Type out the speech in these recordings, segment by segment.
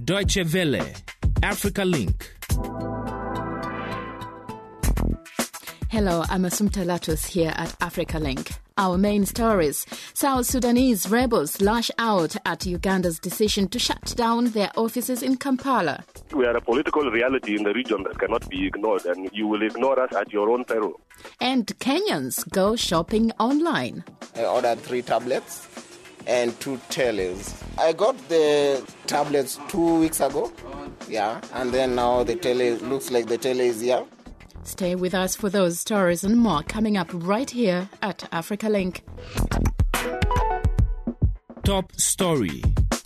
Deutsche Welle, Africa Link. Hello, I'm Assumpta Latus here at Africa Link. Our main stories: South Sudanese rebels lash out at Uganda's decision to shut down their offices in Kampala. We are a political reality in the region that cannot be ignored, and you will ignore us at your own peril. And Kenyans go shopping online. I ordered 3 tablets and 2 tellies. I got the tablets 2 weeks ago, and then now the telly looks like the telly is here. Stay with us for those stories and more coming up right here at Africa Link. Top story.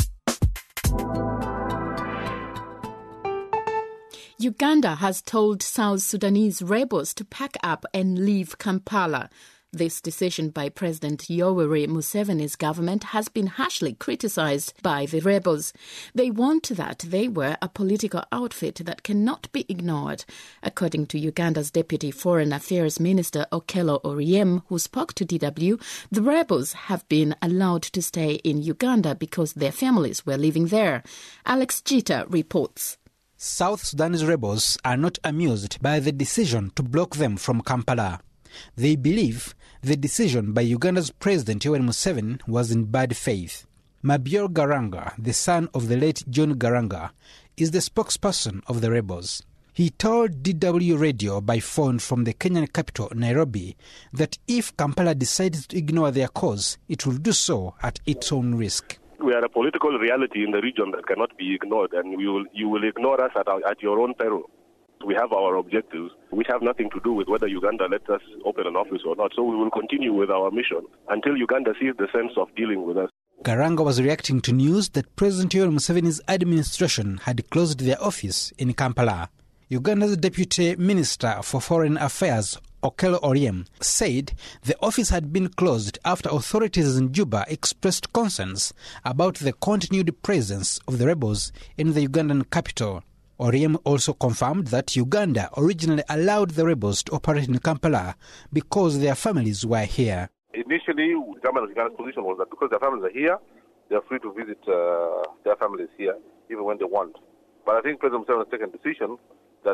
Uganda has told South Sudanese rebels to pack up and leave Kampala. This decision by President Yoweri Museveni's government has been harshly criticized by the rebels. They want that they were a political outfit that cannot be ignored. According to Uganda's Deputy Foreign Affairs Minister Okello Oryem, who spoke to DW, the rebels have been allowed to stay in Uganda because their families were living there. Alex Jita reports. South Sudanese rebels are not amused by the decision to block them from Kampala. They believe the decision by Uganda's President Yoweri Museveni was in bad faith. Mabior Garanga, the son of the late John Garanga, is the spokesperson of the rebels. He told DW Radio by phone from the Kenyan capital, Nairobi, that if Kampala decides to ignore their cause, it will do so at its own risk. We are a political reality in the region that cannot be ignored, and you will ignore us at your own peril. We have our objectives, which have nothing to do with whether Uganda lets us open an office or not. So we will continue with our mission until Uganda sees the sense of dealing with us. Garanga was reacting to news that President Yoweri Museveni's administration had closed their office in Kampala. Uganda's Deputy Minister for Foreign Affairs, Okello Oryem, said the office had been closed after authorities in Juba expressed concerns about the continued presence of the rebels in the Ugandan capital. Oryem also confirmed that Uganda originally allowed the rebels to operate in Kampala because their families were here. Initially, the government of Uganda's position was that because their families are here, they are free to visit their families here, even when they want. But I think President Museveni has taken a decision that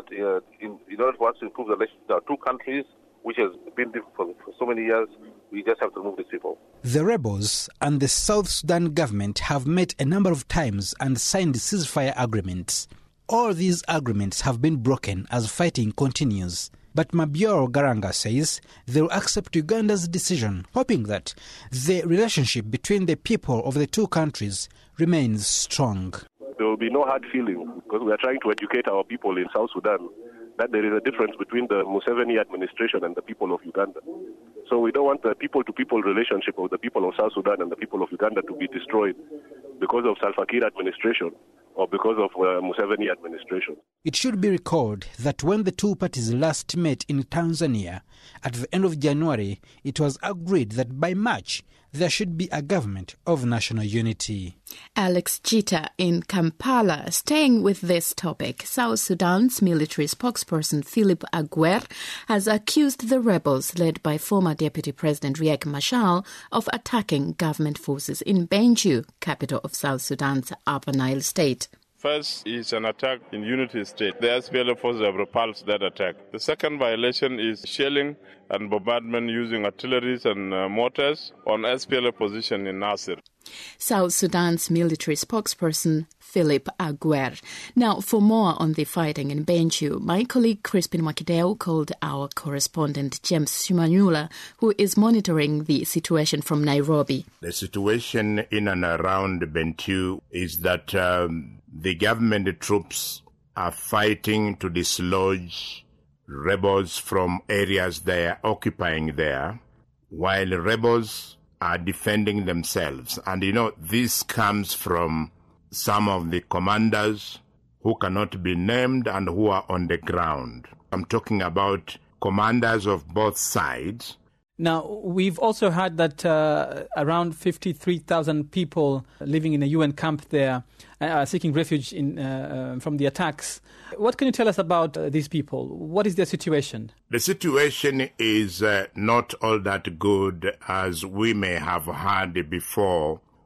in order for us to improve the relationship with our two countries, which has been difficult for so many years, we just have to remove these people. The rebels and the South Sudan government have met a number of times and signed ceasefire agreements. All these agreements have been broken as fighting continues. But Mabior Garanga says they will accept Uganda's decision, hoping that the relationship between the people of the two countries remains strong. There will be no hard feelings because we are trying to educate our people in South Sudan that there is a difference between the Museveni administration and the people of Uganda. So we don't want the people-to-people relationship of the people of South Sudan and the people of Uganda to be destroyed because of Salva Kiir administration or because of Museveni administration. It should be recalled that when the two parties last met in Tanzania at the end of January, it was agreed that by March there should be a government of national unity. Alex Jita in Kampala. Staying with this topic, South Sudan's military spokesperson Philip Aguer has accused the rebels led by former Deputy President Riek Machar of attacking government forces in Bentiu, capital of South Sudan's Upper Nile state. First is an attack in Unity State. The SPLA forces have repulsed that attack. The second violation is shelling and bombardment using artillery and mortars on SPLA position in Nasir. South Sudan's military spokesperson Philip Aguer. Now, for more on the fighting in Bentiu, my colleague Crispin Makideo called our correspondent James Shumanyula, who is monitoring the situation from Nairobi. The situation in and around Bentiu is that the government troops are fighting to dislodge rebels from areas they are occupying there, while rebels are defending themselves. And this comes from some of the commanders who cannot be named and who are on the ground. I'm talking about commanders of both sides. Now, we've also heard that around 53,000 people living in a UN camp there are seeking refuge from the attacks. What can you tell us about these people? What is their situation? The situation is not all that good as we may have heard before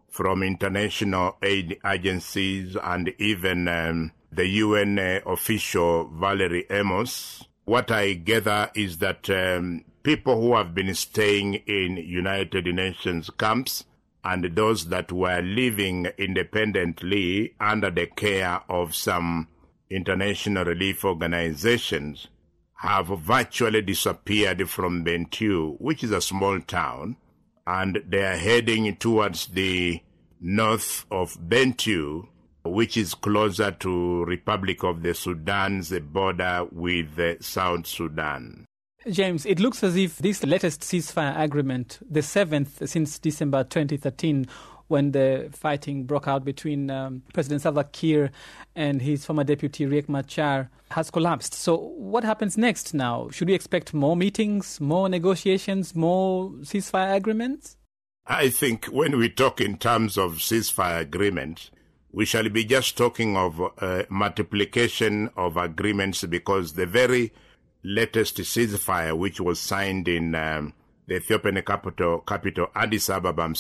from international aid agencies and even the UN official Valerie Amos. What I gather is that people who have been staying in United Nations camps and those that were living independently under the care of some international relief organizations have virtually disappeared from Bentiu, which is a small town, and they are heading towards the north of Bentiu, which is closer to Republic of the Sudan's border with South Sudan. James, it looks as if this latest ceasefire agreement, the 7th since December 2013, when the fighting broke out between President Salva Kiir and his former deputy Riek Machar, has collapsed. So what happens next now? Should we expect more meetings, more negotiations, more ceasefire agreements? I think when we talk in terms of ceasefire agreement, we shall be just talking of multiplication of agreements, because the very latest ceasefire, which was signed in the Ethiopian capital Addis Ababa,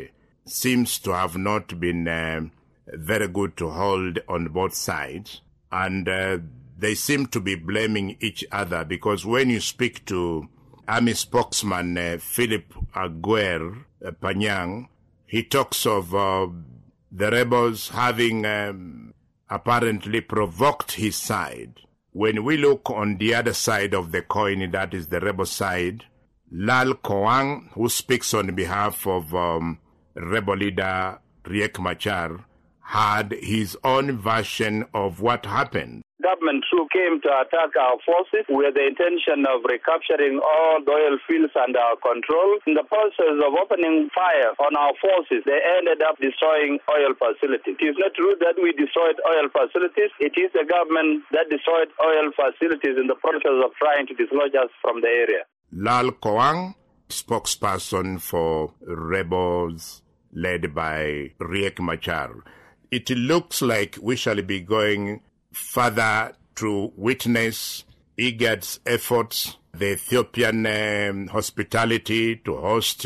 seems to have not been very good to hold on both sides. And they seem to be blaming each other, because when you speak to Army spokesman Philip Aguer Panyang, he talks of the rebels having apparently provoked his side. When we look on the other side of the coin, that is the rebel side, Lal Koang, who speaks on behalf of rebel leader Riek Machar, had his own version of what happened. Government troops came to attack our forces with the intention of recapturing all the oil fields under our control. In the process of opening fire on our forces, they ended up destroying oil facilities. It is not true that we destroyed oil facilities. It is the government that destroyed oil facilities in the process of trying to dislodge us from the area. Lal Koang, spokesperson for rebels led by Riek Machar. It looks like we shall be going further to witness IGAD's efforts, the Ethiopian hospitality to host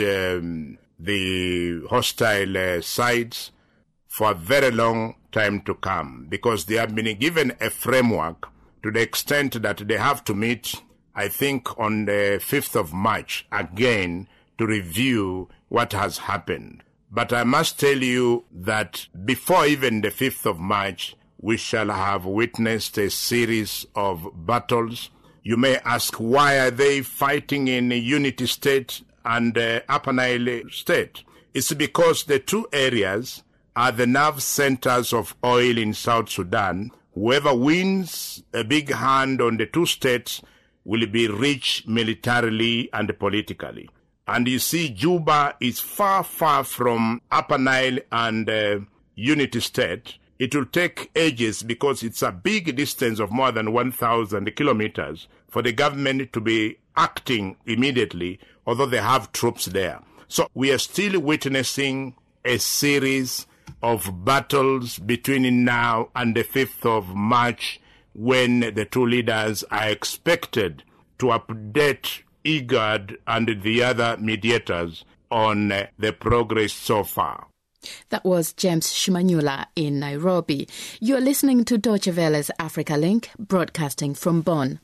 the hostile sites for a very long time to come, because they have been given a framework to the extent that they have to meet, I think, on the 5th of March again to review what has happened. But I must tell you that before even the 5th of March, we shall have witnessed a series of battles. You may ask, why are they fighting in Unity State and Upper Nile State? It's because the two areas are the nerve centers of oil in South Sudan. Whoever wins a big hand on the two states will be rich militarily and politically. And you see, Juba is far, far from Upper Nile and Unity State. It will take ages, because it's a big distance of more than 1,000 kilometers for the government to be acting immediately, although they have troops there. So we are still witnessing a series of battles between now and the 5th of March, when the two leaders are expected to update IGAD and the other mediators on the progress so far. That was James Shimanyula in Nairobi. You're listening to Deutsche Welle's Africa Link, broadcasting from Bonn.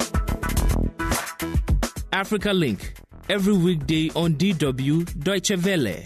Africa Link, every weekday on DW Deutsche Welle.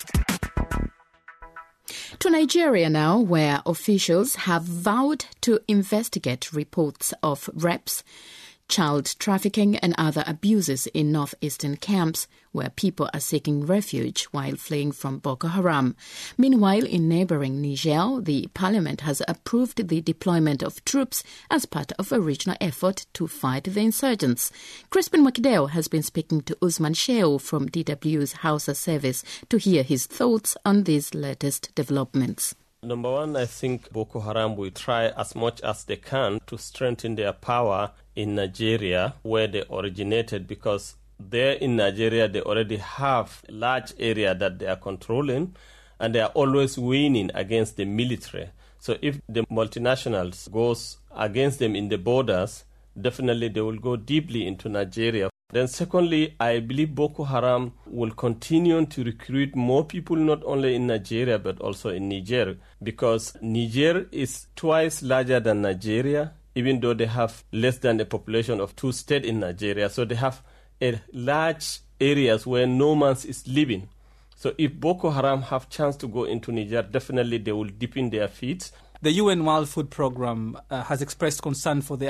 To Nigeria now, where officials have vowed to investigate reports of rapes, child trafficking and other abuses in northeastern camps where people are seeking refuge while fleeing from Boko Haram. Meanwhile, in neighboring Niger, the parliament has approved the deployment of troops as part of a regional effort to fight the insurgents. Crispin Mwakideo has been speaking to Usman Sheu from DW's Hausa service to hear his thoughts on these latest developments. Number one, I think Boko Haram will try as much as they can to strengthen their power in Nigeria, where they originated, because there in Nigeria they already have a large area that they are controlling, and they are always winning against the military. So if the multinationals goes against them in the borders, definitely they will go deeply into Nigeria. Then secondly, I believe Boko Haram will continue to recruit more people, not only in Nigeria, but also in Niger, because Niger is twice larger than Nigeria, even though they have less than a population of 2 states in Nigeria. So they have a large areas where no man is living. So if Boko Haram have chance to go into Niger, definitely they will dip in their feet. The UN World Food Programme has expressed concern for the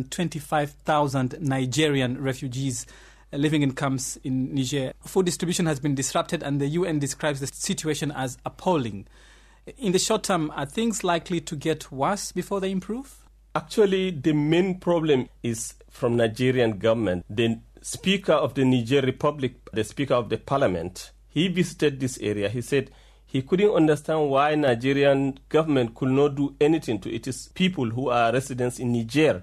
125,000 Nigerian refugees living in camps in Niger. Food distribution has been disrupted and the UN describes the situation as appalling. In the short term, are things likely to get worse before they improve? Actually, the main problem is from Nigerian government. The Speaker of the Niger Republic, the Speaker of the Parliament, he visited this area. He said he couldn't understand why Nigerian government could not do anything to its people who are residents in Niger.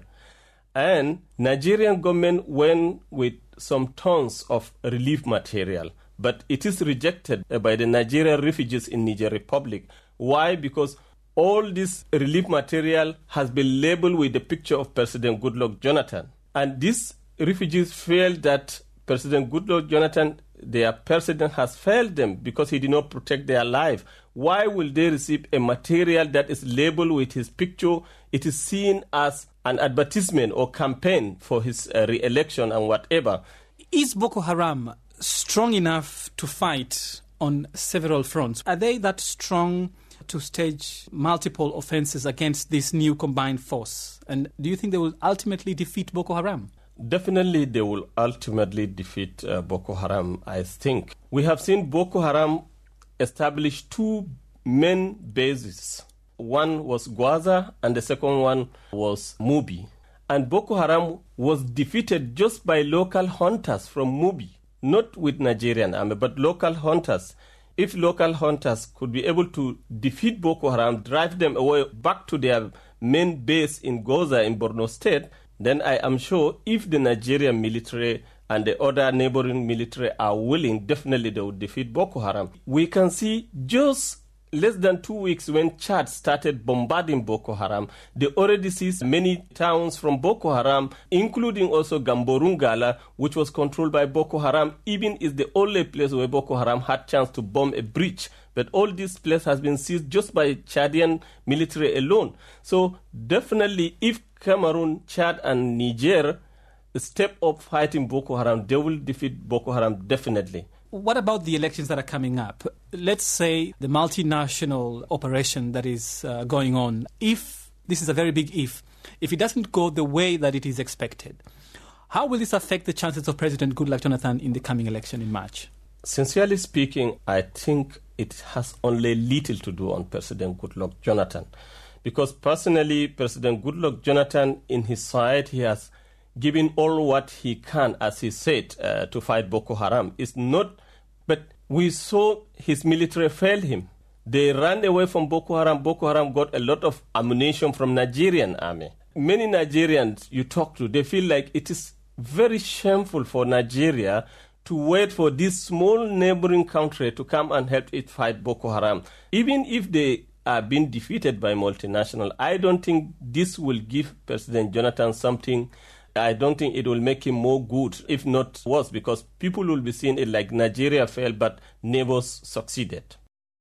And Nigerian government went with some tons of relief material, but it is rejected by the Nigerian refugees in Niger Republic. Why? Because all this relief material has been labeled with the picture of President Goodluck Jonathan. And these refugees feel that President Goodluck Jonathan, their president, has failed them because he did not protect their life. Why will they receive a material that is labeled with his picture? It is seen as an advertisement or campaign for his re-election and whatever. Is Boko Haram strong enough to fight on several fronts? Are they that strong to stage multiple offenses against this new combined force? And do you think they will ultimately defeat Boko Haram? Definitely they will ultimately defeat Boko Haram, I think. We have seen Boko Haram establish 2 main bases. One was Gwaza and the second one was Mubi. And Boko Haram was defeated just by local hunters from Mubi, not with Nigerian army, but local hunters. If local hunters could be able to defeat Boko Haram, drive them away back to their main base in Goza in Borno State, then I am sure if the Nigerian military and the other neighboring military are willing, definitely they will defeat Boko Haram. We can see just less than 2 weeks when Chad started bombarding Boko Haram, they already seized many towns from Boko Haram, including also Gamborungala, which was controlled by Boko Haram, even is the only place where Boko Haram had chance to bomb a breach. But all this place has been seized just by Chadian military alone. So definitely if Cameroon, Chad and Niger step up fighting Boko Haram, they will defeat Boko Haram definitely. What about the elections that are coming up? Let's say the multinational operation that is going on, if this is a very big if it doesn't go the way that it is expected, how will this affect the chances of President Goodluck Jonathan in the coming election in March? Sincerely speaking, I think it has only little to do on President Goodluck Jonathan. Because personally, President Goodluck Jonathan, in his side, he has given all what he can, as he said, to fight Boko Haram. It's not, but we saw his military failed him. They ran away from Boko Haram. Boko Haram got a lot of ammunition from Nigerian army. Many Nigerians you talk to, they feel like it is very shameful for Nigeria to wait for this small neighboring country to come and help it fight Boko Haram. Even if they are being defeated by multinational, I don't think this will give President Jonathan something. I don't think it will make him more good, if not worse, because people will be seeing it like Nigeria failed but neighbors succeeded.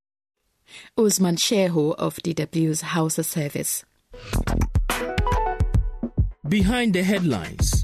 Usman Shehu of DW's Hausa Service. Behind the headlines.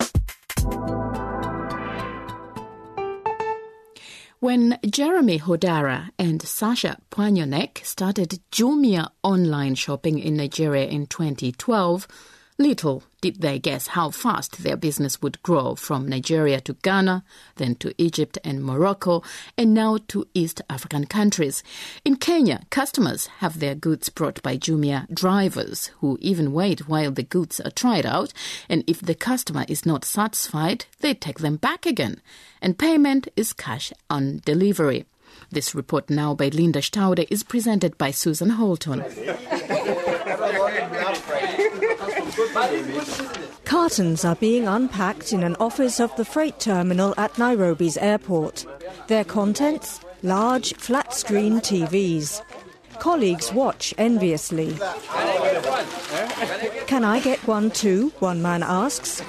When Jeremy Hodara and Sasha Pwanyonek started Jumia online shopping in Nigeria in 2012, little did they guess how fast their business would grow from Nigeria to Ghana, then to Egypt and Morocco, and now to East African countries. In Kenya, customers have their goods brought by Jumia drivers who even wait while the goods are tried out, and if the customer is not satisfied, they take them back again. And payment is cash on delivery. This report now by Linda Staude is presented by Susan Holton. Cartons are being unpacked in an office of the freight terminal at Nairobi's airport. Their contents? Large, flat-screen TVs. colleagues watch enviously. Can I get one too? One man asks.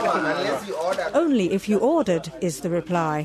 Only if you ordered, is the reply.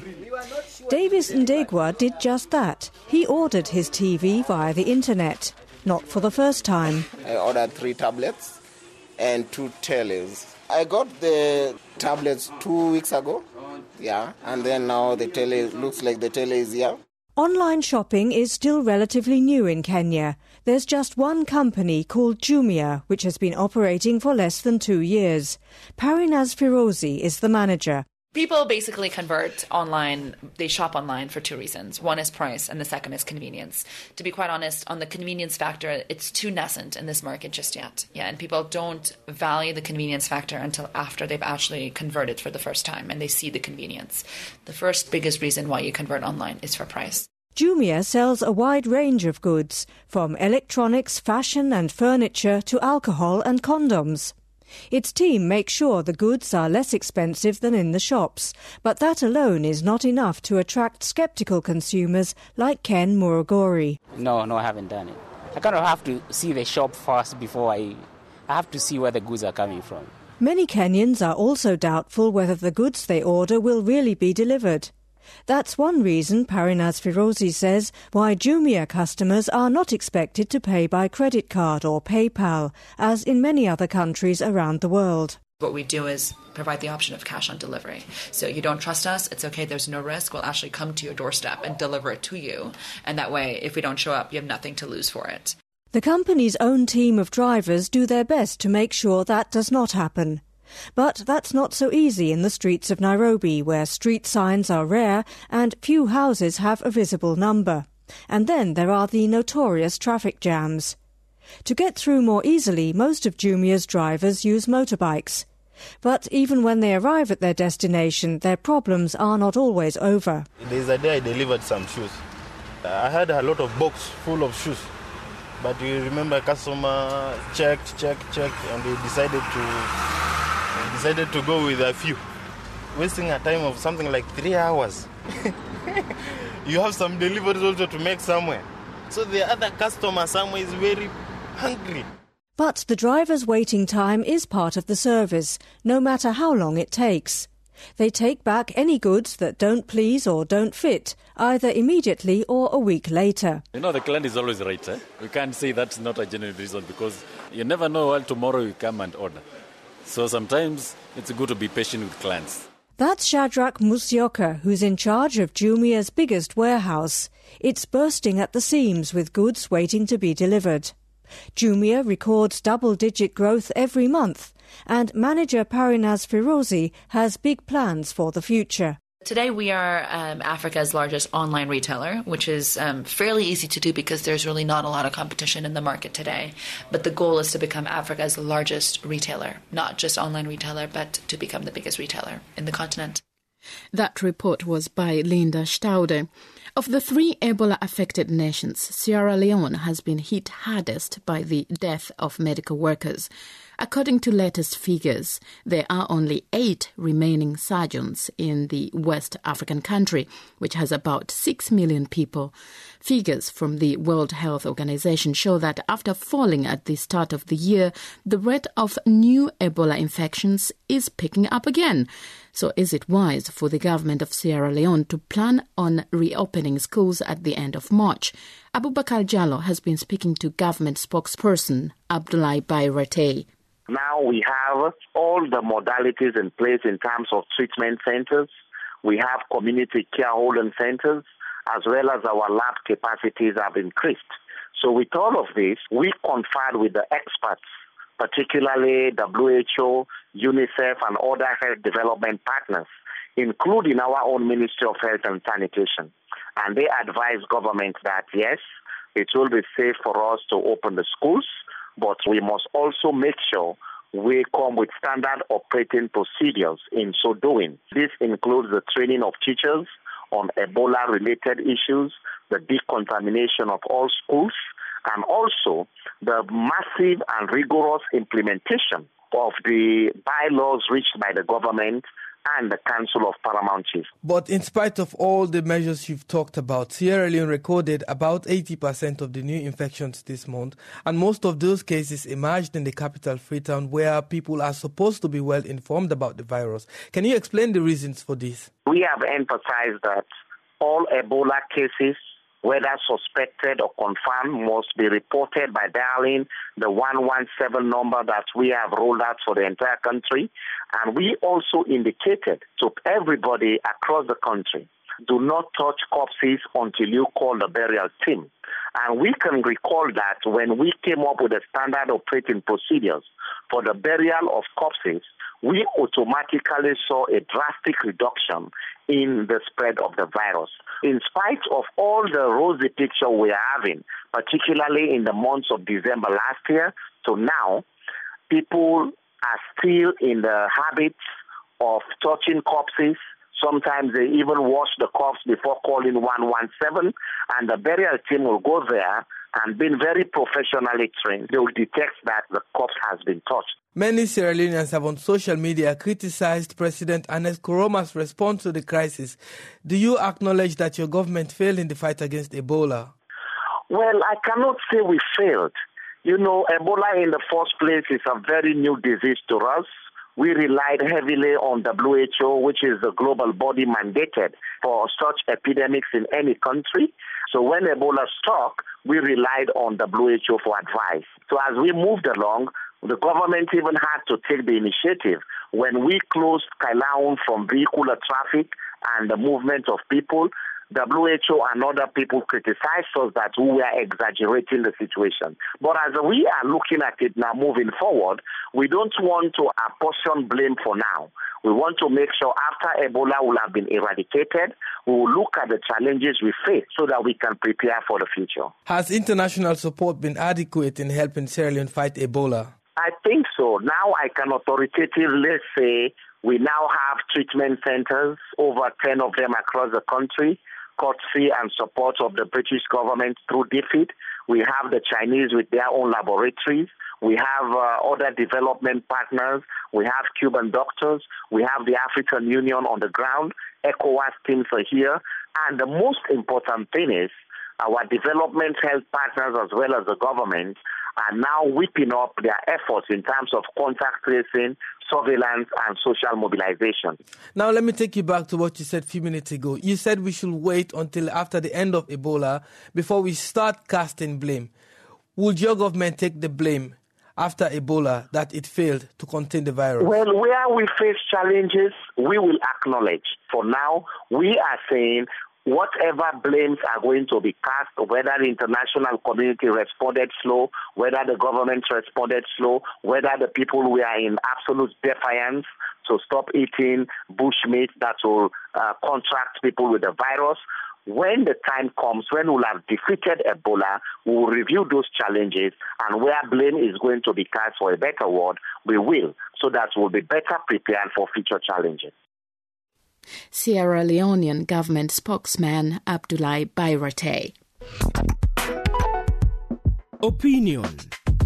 Davis Ndegwa did just that. He ordered his TV via the internet. Not for the first time. I ordered 3 tablets and 2 tellies. I got the tablets 2 weeks ago. Yeah, and then now the telly looks like the telly is here. Online shopping is still relatively new in Kenya. There's just one company called Jumia, which has been operating for less than 2 years. Parinaz Firozi is the manager. People basically convert online, they shop online for 2 reasons. One is price and the second is convenience. To be quite honest, on the convenience factor, it's too nascent in this market just yet. Yeah, and people don't value the convenience factor until after they've actually converted for the first time and they see the convenience. The first biggest reason why you convert online is for price. Jumia sells a wide range of goods, from electronics, fashion and furniture to alcohol and condoms. Its team makes sure the goods are less expensive than in the shops, but that alone is not enough to attract sceptical consumers like Ken Murugori. No, I haven't done it. I kind of have to see the shop first before I have to see where the goods are coming from. Many Kenyans are also doubtful whether the goods they order will really be delivered. That's one reason, Parinaz Firozi says, why Jumia customers are not expected to pay by credit card or PayPal, as in many other countries around the world. What we do is provide the option of cash on delivery. So you don't trust us, it's okay, there's no risk. We'll actually come to your doorstep and deliver it to you. And that way, if we don't show up, you have nothing to lose for it. The company's own team of drivers do their best to make sure that does not happen. But that's not so easy in the streets of Nairobi, where street signs are rare and few houses have a visible number. And then there are the notorious traffic jams. To get through more easily, most of Jumia's drivers use motorbikes. But even when they arrive at their destination, their problems are not always over. There's a day I delivered some shoes. I had a lot of box full of shoes. But you remember, customer checked, and they decided to go with a few, wasting a time of something like 3 hours. You have some deliveries also to make somewhere. So the other customer somewhere is very hungry. But the driver's waiting time is part of the service, no matter how long it takes. They take back any goods that don't please or don't fit, either immediately or a week later. The client is always right. We can't say that's not a genuine reason, because you never know when tomorrow you come and order. So sometimes it's good to be patient with clients. That's Shadrach Musyoka, who's in charge of Jumia's biggest warehouse. It's bursting at the seams with goods waiting to be delivered. Jumia records double-digit growth every month, and manager Parinaz Firozi has big plans for the future. Today we are Africa's largest online retailer, which is fairly easy to do because there's really not a lot of competition in the market today. But the goal is to become Africa's largest retailer, not just online retailer, but to become the biggest retailer in the continent. That report was by Linda Staude. Of the 3 Ebola-affected nations, Sierra Leone has been hit hardest by the death of medical workers. According to latest figures, there are only 8 remaining surgeons in the West African country, which has about 6 million people. Figures from the World Health Organization show that after falling at the start of the year, the rate of new Ebola infections is picking up again. So is it wise for the government of Sierra Leone to plan on reopening schools at the end of March? Abubakar Jallo has been speaking to government spokesperson Abdoulaye Bayrate. Now we have all the modalities in place in terms of treatment centers. We have community care holding centers, as well as our lab capacities have increased. So with all of this, we conferred with the experts, particularly WHO, UNICEF, and other health development partners, including our own Ministry of Health and Sanitation. And they advised government that, yes, it will be safe for us to open the schools, but we must also make sure we come with standard operating procedures in so doing. This includes the training of teachers on Ebola-related issues, the decontamination of all schools, and also the massive and rigorous implementation of the bylaws reached by the government and the Council of Paramount Chiefs. But in spite of all the measures you've talked about, Sierra Leone recorded about 80% of the new infections this month, and most of those cases emerged in the capital, Freetown, where people are supposed to be well informed about the virus. Can you explain the reasons for this? We have emphasized that all Ebola cases, whether suspected or confirmed, must be reported by dialing the 117 number that we have rolled out for the entire country. And we also indicated to everybody across the country, do not touch corpses until you call the burial team. And we can recall that when we came up with the standard operating procedures for the burial of corpses, we automatically saw a drastic reduction in the spread of the virus. In spite of all the rosy picture we are having, particularly in the months of December last year to now, people are still in the habits of touching corpses. Sometimes they even wash the corpse before calling 117, and the burial team will go there and being very professionally trained, they will detect that the corpse has been touched. Many Sierra Leoneans have on social media criticized President Ernest Koroma's response to the crisis. Do you acknowledge that your government failed in the fight against Ebola? Well, I cannot say we failed. You know, Ebola in the first place is a very new disease to us. We relied heavily on WHO, which is the global body mandated for such epidemics in any country. So when Ebola struck, we relied on WHO for advice. So as we moved along, the government even had to take the initiative. When we closed Kailaun from vehicular traffic and the movement of people, WHO and other people criticized us that we were exaggerating the situation. But as we are looking at it now moving forward, we don't want to apportion blame for now. We want to make sure after Ebola will have been eradicated, we will look at the challenges we face so that we can prepare for the future. Has international support been adequate in helping Sierra Leone fight Ebola? I think so. Now I can authoritatively say we now have treatment centers, over 10 of them across the country, courtesy and support of the British government through DFID. We have the Chinese with their own laboratories. We have other development partners. We have Cuban doctors. We have the African Union on the ground. ECOWAS teams are here. And the most important thing is our development health partners as well as the government are now whipping up their efforts in terms of contact tracing, surveillance, and social mobilization. Now, let me take you back to what you said a few minutes ago. You said we should wait until after the end of Ebola before we start casting blame. Would your government take the blame after Ebola that it failed to contain the virus? Well, where we face challenges, we will acknowledge. For now, we are saying whatever blames are going to be cast, whether the international community responded slow, whether the government responded slow, whether the people were in absolute defiance to stop eating bushmeat that will contract people with the virus. When the time comes, when we'll have defeated Ebola, we will review those challenges, and where blame is going to be cast, for a better word, we will, so that we'll be better prepared for future challenges. Sierra Leonean government spokesman Abdoulaye Bayrate. Opinion.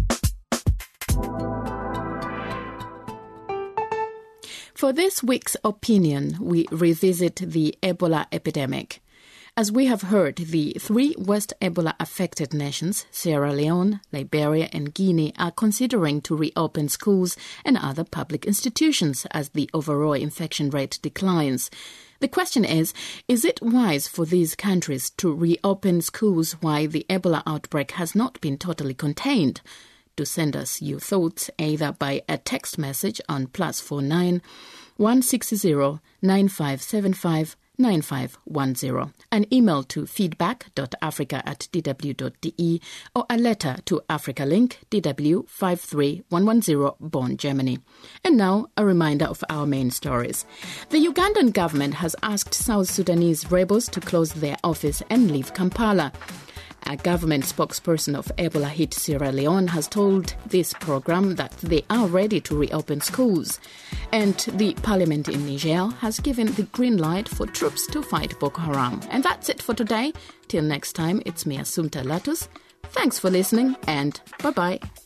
For this week's opinion, we revisit the Ebola epidemic. As we have heard, the three West Ebola-affected nations, Sierra Leone, Liberia and Guinea, are considering to reopen schools and other public institutions as the overall infection rate declines. The question is it wise for these countries to reopen schools while the Ebola outbreak has not been totally contained? Do send us your thoughts either by a text message on +49 160 9575 9510, an email to feedback.africa@dw.de, or a letter to Africa Link, DW 53110, Bonn, Germany. And now, a reminder of our main stories. The Ugandan government has asked South Sudanese rebels to close their office and leave Kampala. A government spokesperson of Ebola-hit Sierra Leone has told this program that they are ready to reopen schools. And the parliament in Niger has given the green light for troops to fight Boko Haram. And that's it for today. Till next time, it's me, Assumpta Latus. Thanks for listening, and bye-bye.